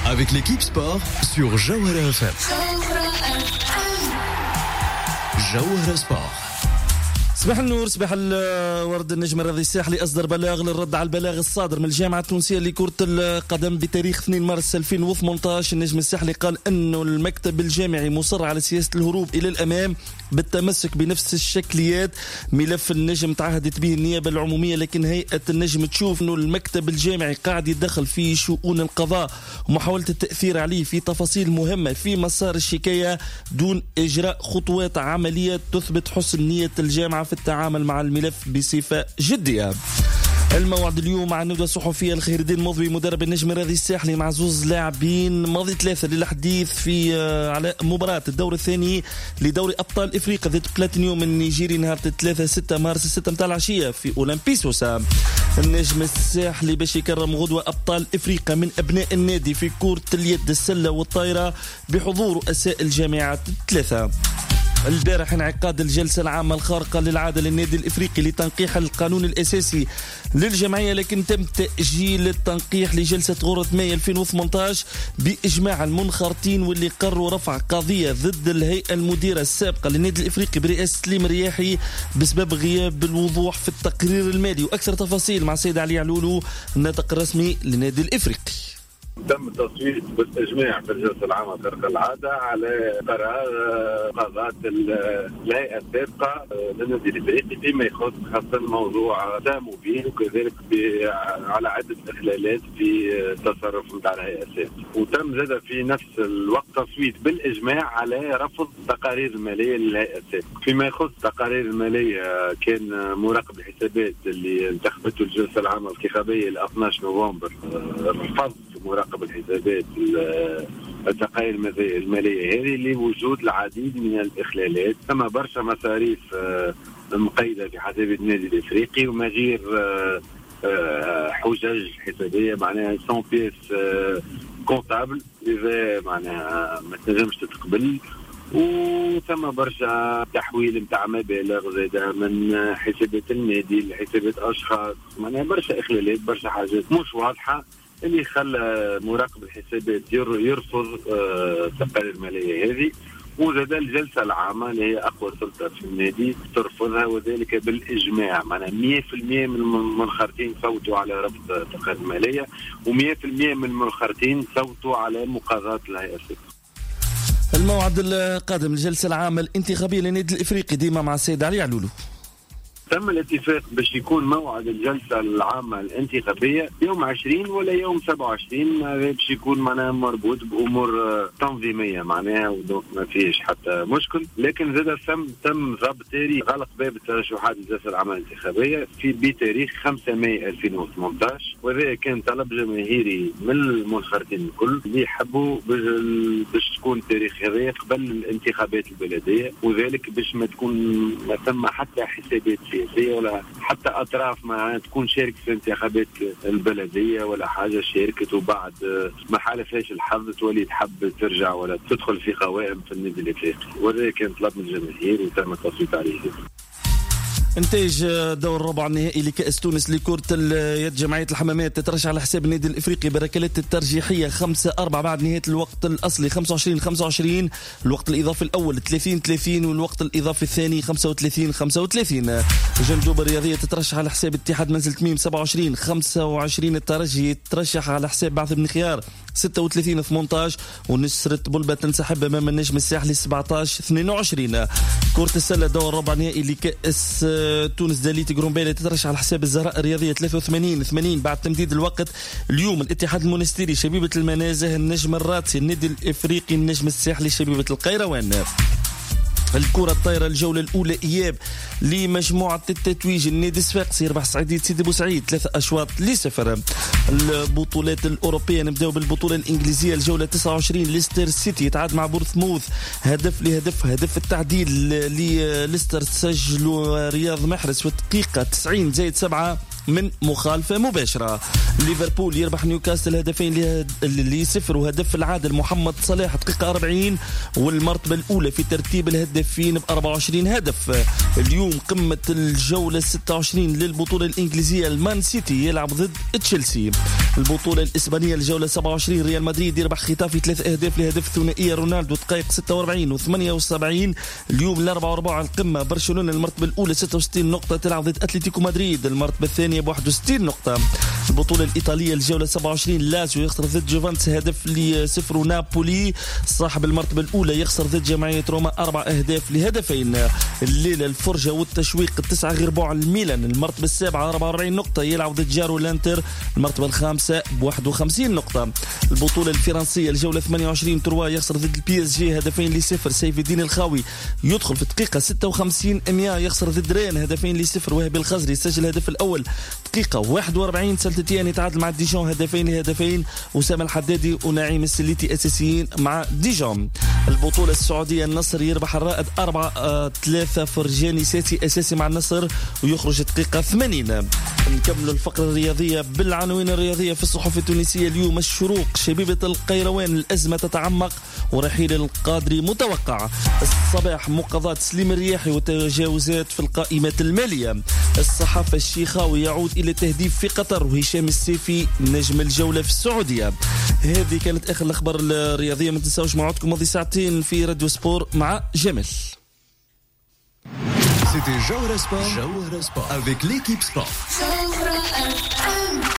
avec l'équipe sport sur Jawhara FM. Jawhara Sport. صباح النور، صباح الورد. النجم الرياضي الساحلي أصدر بلاغ للرد على البلاغ الصادر من الجامعة التونسية لكرة القدم بتاريخ 2 مارس 2018. النجم الساحلي قال أنه المكتب الجامعي مصر على سياسة الهروب إلى الأمام بالتمسك بنفس الشكليات. ملف النجم تعهدت به النيابة العمومية، لكن هيئة النجم تشوف أنه المكتب الجامعي قاعد يتدخل في شؤون القضاء ومحاولة التأثير عليه في تفاصيل مهمة في مسار الشكاية دون إجراء خطوات عملية تثبت حسن نية الجامعة في التعامل مع الملف بصفة جدية. الموعد اليوم مع الندوة الصحفية الخير الدين مضوي مدرب النجم الرياضي الساحلي مع زوز لاعبين ماضي 3 للحديث في على مباراة الدور الثاني لدوري أبطال إفريقيا ضد بلاتينيوم النيجيري نهار 3-6 مارس 6 متاع العشية في أولمبيسوسا. النجم الساحلي باش يكرم غدوة أبطال إفريقيا من أبناء النادي في كرة اليد السلة والطائرة بحضور رؤساء الجامعات 3. البارح انعقاد الجلسة العامة الخارقة للعادة للنادي الإفريقي لتنقيح القانون الأساسي للجمعية، لكن تم تأجيل التنقيح لجلسة غورة ماي 2018 بإجماع المنخرطين، واللي قرروا رفع قضية ضد الهيئة المديرة السابقة للنادي الإفريقي برئاسة سليم الرياحي بسبب غياب الوضوح في التقرير المالي. وأكثر تفاصيل مع السيد علي علولو الناطق الرسمي للنادي الإفريقي. تم التصويت بالاجماع في الجلسه العامه خارق العاده على قرار قضاء الهيئه السابقه للنادي الافريقي فيما يخص خاصه موضوع سامو بيه، وكذلك على عده اخلالات في التصرف نتاع الهيئه السابقه. وتم زاد في نفس الوقت تصويت بالاجماع على رفض التقارير الماليه للهيئه السابقه. فيما يخص التقارير الماليه كان مراقب الحسابات اللي انتخبته الجلسه العامه الانتخابيه ل 12 نوفمبر رفض مراقب الحسابات التقارير المالية هذه لوجود العديد من الإخلالات. ثم برشا مصاريف مقيدة في حسابات النادي الإفريقي وما غير حجج حسابية، معناها 100 بيس كونتابل إذا معناها ما تنجمش تتقبل. وثم برشا تحويل متاع مبالغ زاده من حسابات النادي لحسابات أشخاص، معناها برشا إخلالات، برشا حاجات مش واضحة اللي خلى مراقب الحسابات يرفض التقارير المالية هذه. وزاد الجلسة العامة اللي هي أقوى سلطة في النادي ترفضها، وذلك بالإجماع. معناها 100% من المنخرطين صوتوا على رفض التقارير المالية، و100% من المنخرطين صوتوا على مقاضاة الهيئة السابقة. الموعد القادم الجلسة العامة الانتخابية للنادي الإفريقي ديما مع السيد علي علولو. تم الاتفاق باش يكون موعد الجلسة العامة الانتخابية يوم 20 ولا يوم 27. باش يكون معناها مربوط بأمور تنظيمية معناها، ودونك ما فيش حتى مشكل. لكن زاد تم ضبط تاريخ غلق باب الترشحات للجلسة العامة الانتخابية بتاريخ 5 ماي 2018، وهذا كان طلب جماهيري من المنخرطين الكل اللي يحبوا باش تكون التاريخ هذا قبل الانتخابات البلدية، وذلك باش ما ثم حتى حسابات سياسية ولا حتى أطراف ما تكون شاركت في انتخابات البلدية ولا حاجة شاركت وبعد ما حالفهاش الحظ تولي تحب ترجع ولا تدخل في قوائم في النادي الإفريقي. وهذا كان طلب من الجماهير وتم التصويت عليه. انتاج دور ربع النهائي لكأس تونس لكرة اليد جمعية الحمامات تترشح على حساب النادي الإفريقي بركلات الترجيحية 5-4 بعد نهاية الوقت الأصلي 25-25، الوقت الإضافي الأول 30-30 والوقت الإضافي الثاني 35-35. جندوب الرياضية تترشح على حساب اتحاد منزل تميم 27-25، الترجي ترشح على حساب بعث بن خيار 36-18، ونسرة بلبة تنسحب أمام النجم الساحلي 17-22. كرة السلة دور ربع نهائي لكأس تونس داليتي جرومبيلي تترشح على حساب الزهراء الرياضية 83-80 بعد تمديد الوقت. اليوم الاتحاد المونستيري شبيبة المنازه النجم الراتسي النادي الإفريقي النجم الساحلي شبيبة القيروان. الكرة الطايرة الجولة الأولى إياب لمجموعة التتويج النادي الصفاقسي يربح سعيدية سيدي بوسعيد 3-0. البطولات الأوروبية نبدأ بالبطولة الإنجليزية الجولة 29 ليستر سيتي يتعادل مع بورثموث هدف التعديل لليستر سجلوا رياض محرز في الدقيقة 90+7 من مخالفة مباشرة. ليفربول يربح نيوكاسل هدفين ل0 وهدف العادل محمد صلاح دقيقة 40 والمرتبة الأولى في ترتيب الهدافين ب24 هدف. اليوم قمة الجولة 26 للبطولة الإنجليزية المان سيتي يلعب ضد تشيلسي. البطولة الإسبانية الجولة 27 ريال مدريد يربح ختافي 3 أهداف لهدف ثنائية رونالدو دقائق 46 و78. اليوم الأربعة وربع القمة برشلونة المرتبة الأولى 66 نقطة تلعب ضد أتلتيكو مدريد المرتبة الثانية ب61 نقطة. البطولة الإيطالية الجولة 27 لازيو يخسر ضد جوفانتس هدف ل0 نابولي صاحب المرتبة الأولى يخسر ضد جمعية روما 4 أهداف لهدفين. الليلة الفرجة والتشويق التسعة غير بعد الميلان المرتبة السابعة 44 نقطة يلعب ضد جارو لانتر المرتبة الخامسة ب51 نقطة. البطولة الفرنسية الجولة 28 تروا يخسر ضد البي اس جي هدفين ل0. سيف الدين الخاوي يدخل في الدقيقة 56. اميا يخسر ضد رين هدفين ل0. وهبي الخزري يسجل الهدف الأول دقيقة 41. سلتيان يتعادل مع ديجون هدفين لهدفين. أسامة الحدادي ونعيم السليتي أساسيين مع ديجون. البطولة السعودية النصر يربح الرائد 4-3. فرجاني ساسي أساسي مع النصر ويخرج دقيقة 80. نكمل الفقرة الرياضية بالعناوين الرياضية في الصحف التونسية اليوم. الشروق شبيبة القيروان الأزمة تتعمق ورحيل القادري متوقع. الصباح مقاضاة سليم الرياحي وتجاوزات في القائمات المالية. الصحافة الشيخاوي يعود إلى التهديف في قطر وهشام السيفي نجم الجولة في السعودية. هذه كانت آخر الأخبار الرياضية. ما تنساوش موعدكم ماضي ساعتين في راديو سبور مع جمال. C'était Jawara Sport avec l'équipe sport.